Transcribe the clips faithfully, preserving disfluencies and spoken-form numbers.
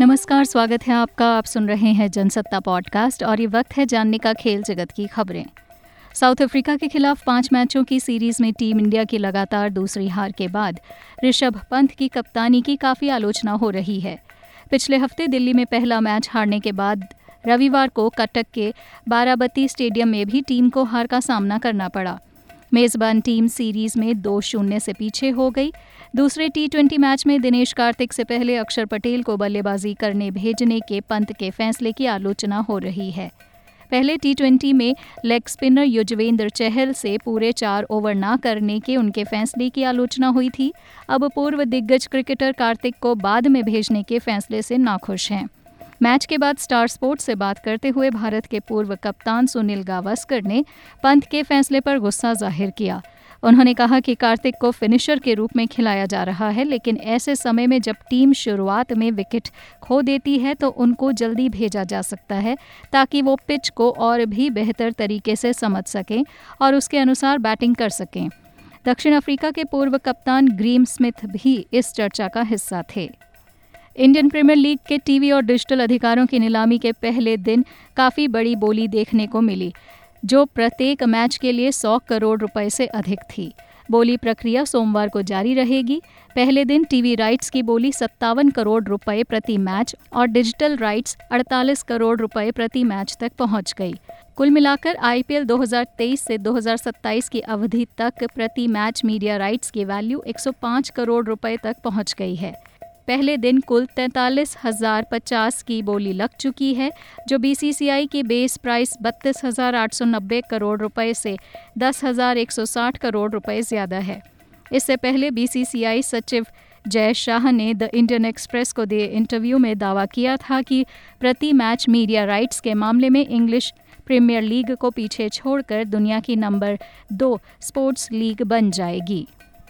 नमस्कार, स्वागत है आपका। आप सुन रहे हैं जनसत्ता पॉडकास्ट और ये वक्त है जानने का खेल जगत की खबरें। साउथ अफ्रीका के खिलाफ पांच मैचों की सीरीज में टीम इंडिया की लगातार दूसरी हार के बाद ऋषभ पंत की कप्तानी की काफ़ी आलोचना हो रही है। पिछले हफ्ते दिल्ली में पहला मैच हारने के बाद रविवार को कटक के बाराबती स्टेडियम में भी टीम को हार का सामना करना पड़ा। मेज़बान टीम सीरीज में दो शून्य से पीछे हो गई। दूसरे टी ट्वेंटी मैच में दिनेश कार्तिक से पहले अक्षर पटेल को बल्लेबाजी करने भेजने के पंत के फैसले की आलोचना हो रही है। पहले टी ट्वेंटी में लेग स्पिनर युजवेंद्र चहल से पूरे चार ओवर न करने के उनके फैसले की आलोचना हुई थी। अब पूर्व दिग्गज क्रिकेटर कार्तिक को बाद में भेजने के फैसले से नाखुश हैं। मैच के बाद स्टार स्पोर्ट्स से बात करते हुए भारत के पूर्व कप्तान सुनील गावस्कर ने पंत के फैसले पर गुस्सा जाहिर किया। उन्होंने कहा कि कार्तिक को फिनिशर के रूप में खिलाया जा रहा है, लेकिन ऐसे समय में जब टीम शुरुआत में विकेट खो देती है तो उनको जल्दी भेजा जा सकता है ताकि वो पिच को और भी बेहतर तरीके से समझ सकें और उसके अनुसार बैटिंग कर सकें। दक्षिण अफ्रीका के पूर्व कप्तान ग्रीम स्मिथ भी इस चर्चा का हिस्सा थे। इंडियन प्रीमियर लीग के टीवी और डिजिटल अधिकारों की नीलामी के पहले दिन काफ़ी बड़ी बोली देखने को मिली, जो प्रत्येक मैच के लिए सौ करोड़ रुपए से अधिक थी। बोली प्रक्रिया सोमवार को जारी रहेगी। पहले दिन टीवी राइट्स की बोली सत्तावन करोड़ रुपए प्रति मैच और डिजिटल राइट्स अड़तालीस करोड़ रुपए प्रति मैच तक पहुंच गई। कुल मिलाकर आईपीएल दो हज़ार तेईस से दो हज़ार सत्ताईस की अवधि तक प्रति मैच मीडिया राइट्स की वैल्यू एक सौ पाँच करोड़ रुपए तक पहुंच गई है। पहले दिन कुल तैंतालीस हज़ार पचास की बोली लग चुकी है, जो बीसीसीआई की बेस प्राइस बत्तीस हज़ार आठ सौ नब्बे करोड़ रुपए से दस हज़ार एक सौ साठ करोड़ रुपए ज़्यादा है। इससे पहले बीसीसीआई सचिव जय शाह ने द इंडियन एक्सप्रेस को दिए इंटरव्यू में दावा किया था कि प्रति मैच मीडिया राइट्स के मामले में इंग्लिश प्रीमियर लीग को पीछे छोड़कर दुनिया की नंबर दो स्पोर्ट्स लीग बन जाएगी।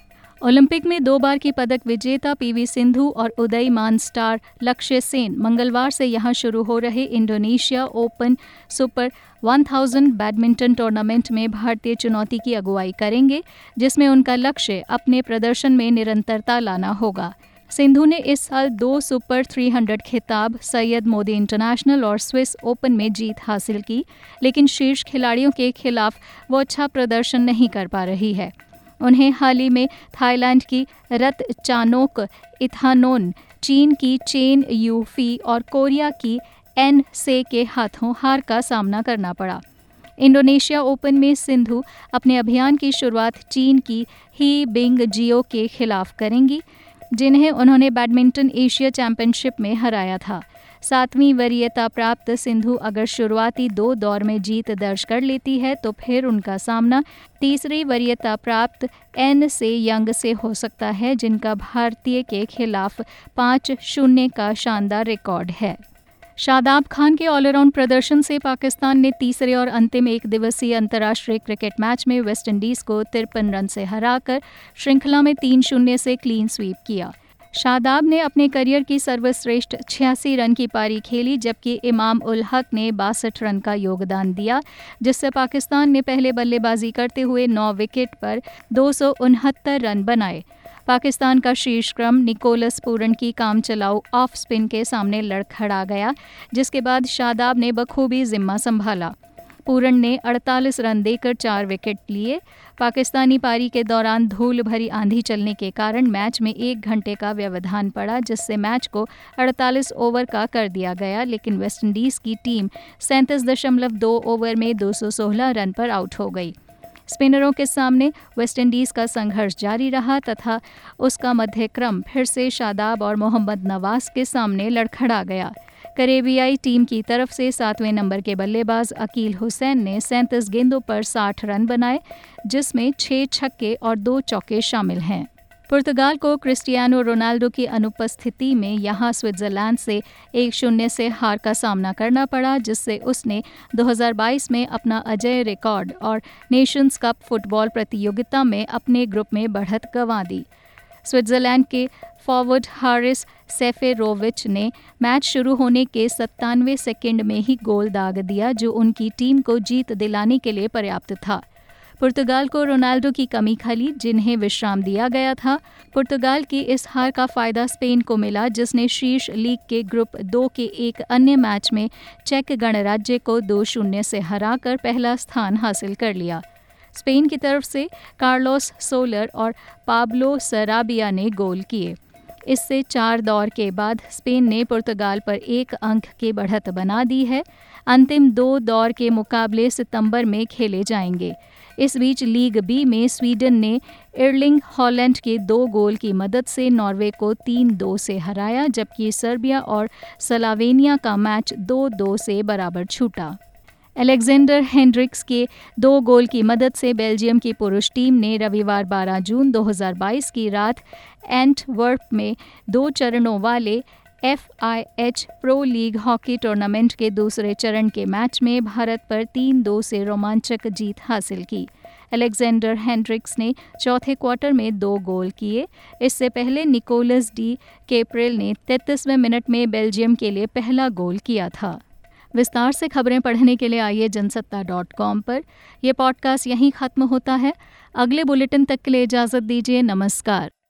ओलंपिक में दो बार की पदक विजेता पीवी सिंधु और उदयमान स्टार लक्ष्य सेन मंगलवार से यहां शुरू हो रहे इंडोनेशिया ओपन सुपर हज़ार बैडमिंटन टूर्नामेंट में भारतीय चुनौती की अगुवाई करेंगे, जिसमें उनका लक्ष्य अपने प्रदर्शन में निरंतरता लाना होगा। सिंधु ने इस साल दो सुपर तीन सौ खिताब, सैयद मोदी इंटरनेशनल और स्विस ओपन में जीत हासिल की, लेकिन शीर्ष खिलाड़ियों के खिलाफ वो अच्छा प्रदर्शन नहीं कर पा रही है। उन्हें हाल ही में थाईलैंड की रतचानोक इथानोन, चीन की चेन यू फी और कोरिया की एन से के हाथों हार का सामना करना पड़ा। इंडोनेशिया ओपन में सिंधु अपने अभियान की शुरुआत चीन की ही बिंग जियो के खिलाफ करेंगी, जिन्हें उन्होंने बैडमिंटन एशिया चैंपियनशिप में हराया था। सातवीं वरीयता प्राप्त सिंधु अगर शुरुआती दो दौर में जीत दर्ज कर लेती है तो फिर उनका सामना तीसरी वरीयता प्राप्त एन से यंग से हो सकता है, जिनका भारतीय के खिलाफ पाँच शून्य का शानदार रिकॉर्ड है। शादाब खान के ऑलराउंड प्रदर्शन से पाकिस्तान ने तीसरे और अंतिम एक दिवसीय अंतर्राष्ट्रीय क्रिकेट मैच में वेस्टइंडीज को तिरपन रन से हराकर श्रृंखला में तीन शून्य से क्लीन स्वीप किया। शादाब ने अपने करियर की सर्वश्रेष्ठ छियासी रन की पारी खेली, जबकि इमाम उल हक ने बासठ रन का योगदान दिया, जिससे पाकिस्तान ने पहले बल्लेबाजी करते हुए नौ विकेट पर दो सौ उनहत्तर रन बनाए। पाकिस्तान का शीर्ष क्रम निकोलस पूरन की काम चलाऊ ऑफ स्पिन के सामने लड़खड़ा गया, जिसके बाद शादाब ने बखूबी जिम्मा संभाला। पूरन ने अड़तालीस रन देकर चार विकेट लिए। पाकिस्तानी पारी के दौरान धूल भरी आंधी चलने के कारण मैच में एक घंटे का व्यवधान पड़ा, जिससे मैच को अड़तालीस ओवर का कर दिया गया, लेकिन वेस्टइंडीज़ की टीम सैंतीस दशमलव दो ओवर में दो सौ सोलह रन पर आउट हो गई। स्पिनरों के सामने वेस्टइंडीज़ का संघर्ष जारी रहा तथा उसका मध्य क्रम फिर से शादाब और मोहम्मद नवाज के सामने लड़खड़ा गया। करेबियाई टीम की तरफ से सातवें नंबर के बल्लेबाज अकील हुसैन ने सैंतीस गेंदों पर साठ रन बनाए, जिसमें छह छक्के और दो चौके शामिल हैं। पुर्तगाल को क्रिस्टियानो रोनाल्डो की अनुपस्थिति में यहां स्विट्जरलैंड से एक शून्य से हार का सामना करना पड़ा, जिससे उसने दो हज़ार बाईस में अपना अजेय रिकॉर्ड और नेशंस कप फुटबॉल प्रतियोगिता में अपने ग्रुप में बढ़त गंवा दी। स्विट्जरलैंड के फॉरवर्ड हारिस सेफेरोविच ने मैच शुरू होने के सत्तानवे सेकंड में ही गोल दाग दिया, जो उनकी टीम को जीत दिलाने के लिए पर्याप्त था। पुर्तगाल को रोनाल्डो की कमी खली, जिन्हें विश्राम दिया गया था। पुर्तगाल की इस हार का फायदा स्पेन को मिला, जिसने शीर्ष लीग के ग्रुप दो के एक अन्य मैच में चेक गणराज्य को दो शून्य से हराकर पहला स्थान हासिल कर लिया। स्पेन की तरफ से कार्लोस सोलर और पाब्लो सराबिया ने गोल किए। इससे चार दौर के बाद स्पेन ने पुर्तगाल पर एक अंक की बढ़त बना दी है। अंतिम दो दौर के मुकाबले सितंबर में खेले जाएंगे। इस बीच लीग बी में स्वीडन ने एर्लिंग हॉलैंड के दो गोल की मदद से नॉर्वे को तीन दो से हराया, जबकि सर्बिया और स्लोवेनिया का मैच दो दो से बराबर छूटा। अलेक्जेंडर हेंड्रिक्स के दो गोल की मदद से बेल्जियम की पुरुष टीम ने रविवार बारह जून दो हज़ार बाईस की रात एंटवर्प में दो चरणों वाले F I H pro league hockey tournament के दूसरे चरण के मैच में भारत पर तीन दो से रोमांचक जीत हासिल की। अलेक्जेंडर हेंड्रिक्स ने चौथे क्वार्टर में दो गोल किए। इससे पहले निकोलस डी कैप्रेल ने तैंतीसवें मिनट में बेल्जियम के लिए पहला गोल किया था। विस्तार से खबरें पढ़ने के लिए आइए जनसत्ता डॉट कॉम पर। यह पॉडकास्ट यहीं ख़त्म होता है। अगले बुलेटिन तक के लिए इजाज़त दीजिए। नमस्कार।